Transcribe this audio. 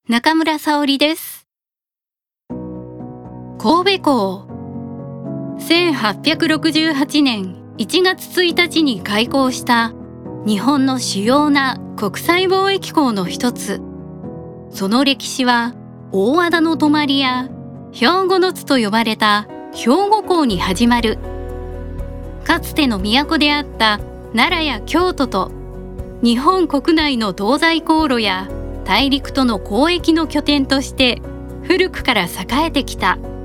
中村沙織です。神戸港、1868年1月1日に開港した日本の主要な国際貿易港の一つ。その歴史は大和田の泊や兵庫の津と呼ばれた兵庫港に始まる。かつての都であった奈良や京都と日本国内の東西航路や大陸との交易の拠点として古くから栄えてきた。